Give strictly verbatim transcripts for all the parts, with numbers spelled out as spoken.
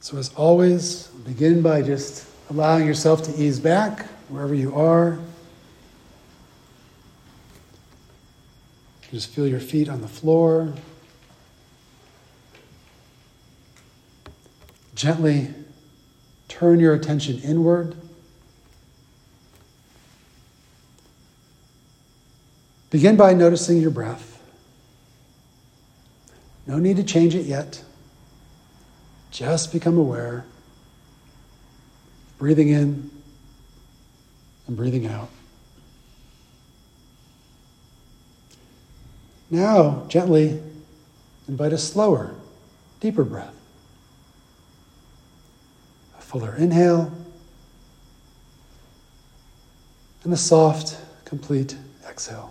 So as always, begin by just allowing yourself to ease back wherever you are. Just feel your feet on the floor. Gently turn your attention inward. Begin by noticing your breath. No need to change it yet. Just become aware, breathing in and breathing out. Now, gently invite a slower, deeper breath. A fuller inhale and a soft, complete exhale.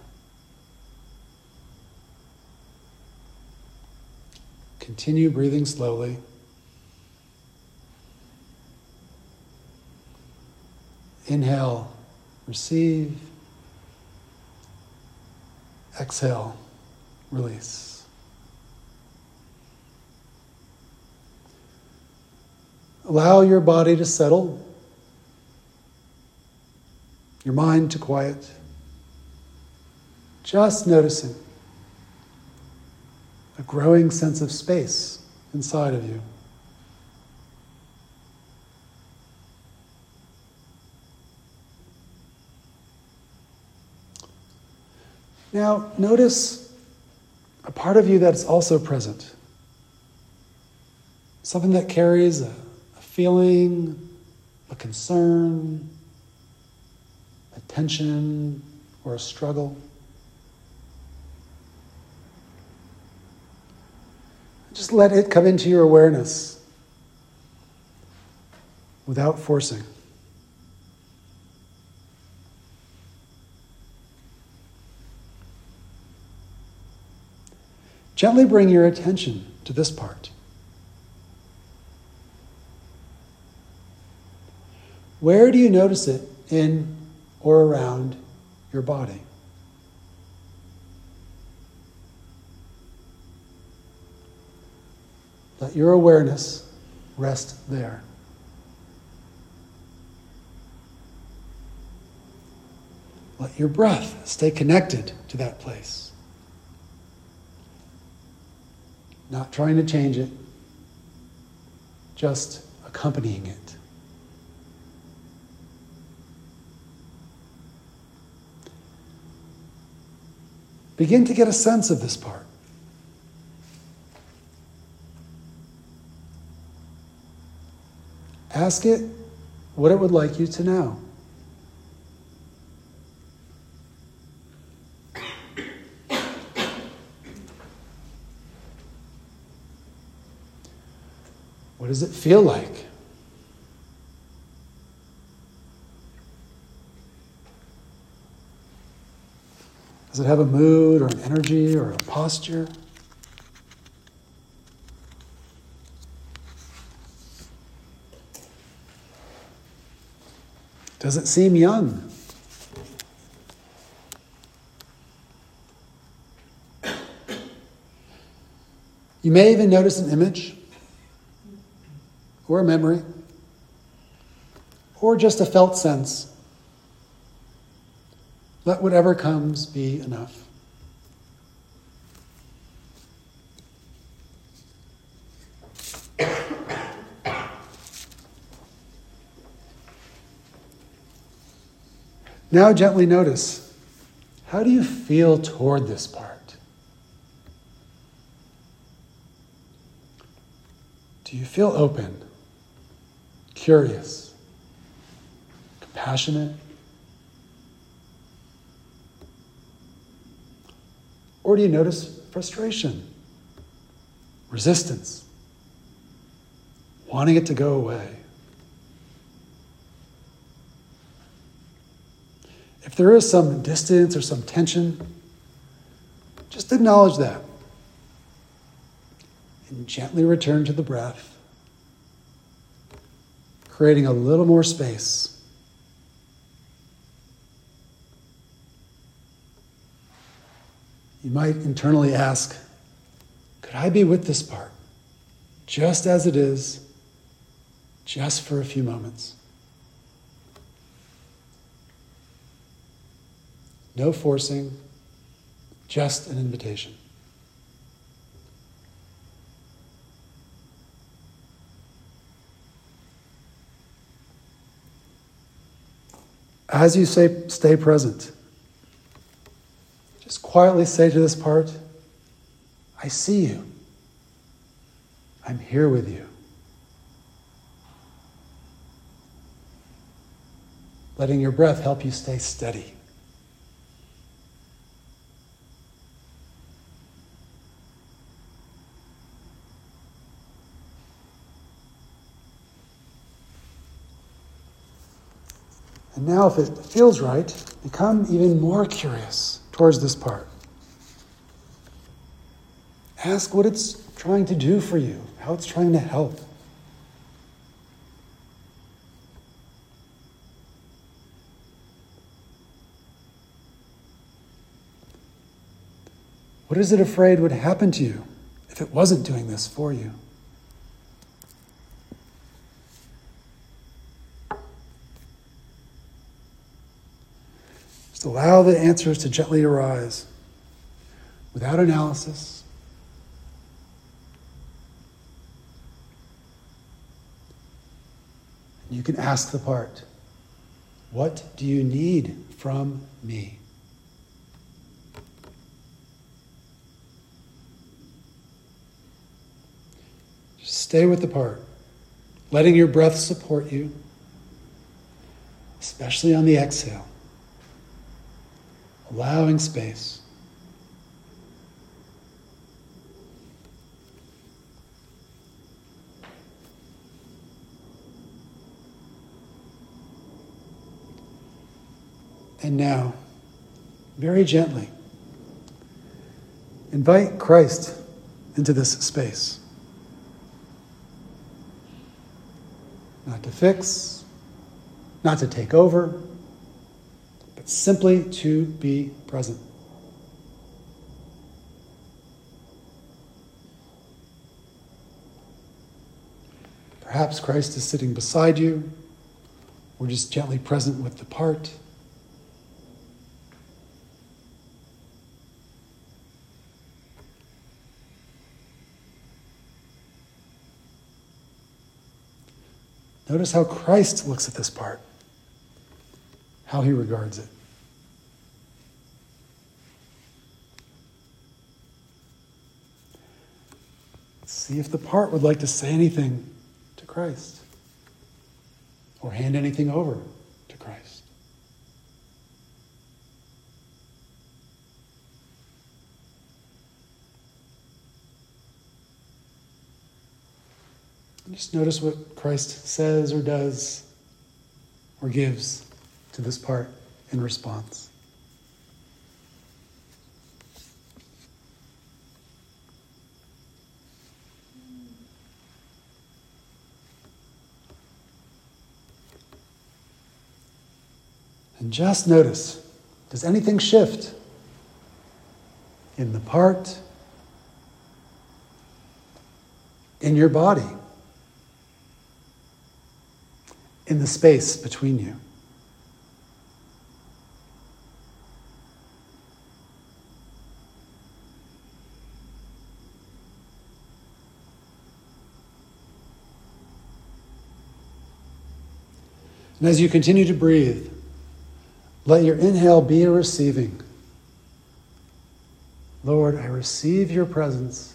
Continue breathing slowly. Inhale, receive. Exhale, release. Allow your body to settle, your mind to quiet. Just noticing a growing sense of space inside of you. Now, notice a part of you that's also present. Something that carries a, a feeling, a concern, a tension, or a struggle. Just let it come into your awareness without forcing. Gently bring your attention to this part. Where do you notice it in or around your body? Let your awareness rest there. Let your breath stay connected to that place. Not trying to change it, just accompanying it. Begin to get a sense of this part. Ask it what it would like you to know. What does it feel like? Does it have a mood or an energy or a posture? Does it seem young? You may even notice an image or a memory or just a felt sense. Let whatever comes be enough. Now gently notice, how do you feel toward this part? Do you feel open, curious, compassionate? Or do you notice frustration, resistance, wanting it to go away? If there is some distance or some tension, just acknowledge that and gently return to the breath, creating a little more space. You might internally ask, could I be with this part, just as it is, just for a few moments. No forcing, just an invitation. As you say, stay present, just quietly say to this part, I see you. I'm here with you. Letting your breath help you stay steady. And now, if it feels right, become even more curious towards this part. Ask what it's trying to do for you, how it's trying to help. What is it afraid would happen to you if it wasn't doing this for you? Just allow the answers to gently arise without analysis. You can ask the part, what do you need from me? Just stay with the part, letting your breath support you, especially on the exhale, allowing space. And now, very gently, invite Christ into this space. Not to fix, not to take over, but simply to be present. Perhaps Christ is sitting beside you, or just gently present with the part. Notice how Christ looks at this part, how he regards it. See if the part would like to say anything to Christ or hand anything over to Christ. Just notice what Christ says or does or gives to this part in response. And just notice, does anything shift in the part, in your body, in the space between you? And as you continue to breathe, let your inhale be a receiving. Lord, I receive your presence.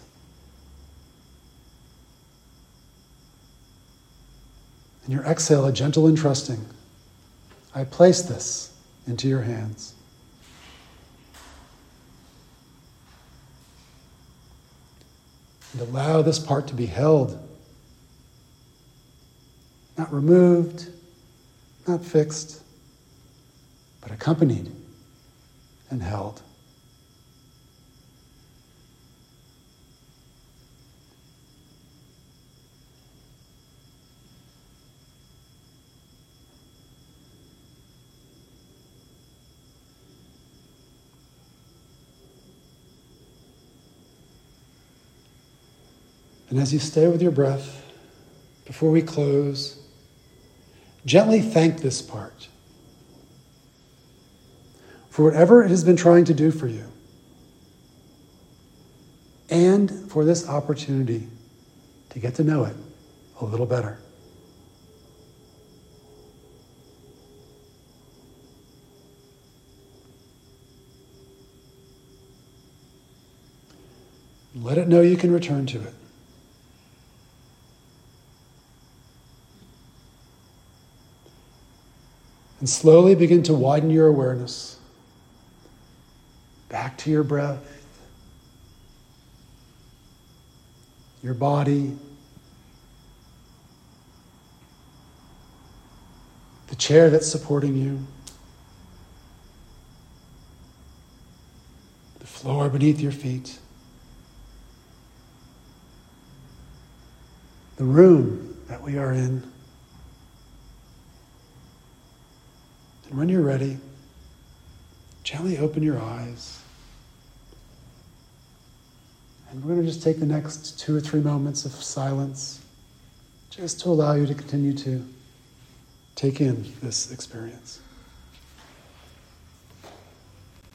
And your exhale, a gentle and trusting. I place this into your hands. And allow this part to be held. Not removed, not fixed, but accompanied and held. And as you stay with your breath, before we close, Gently thank this part for whatever it has been trying to do for you, and for this opportunity to get to know it a little better. Let it know you can return to it. And slowly begin to widen your awareness back to your breath, your body, the chair that's supporting you, the floor beneath your feet, the room that we are in. And when you're ready, gently open your eyes. And we're going to just take the next two or three moments of silence just to allow you to continue to take in this experience.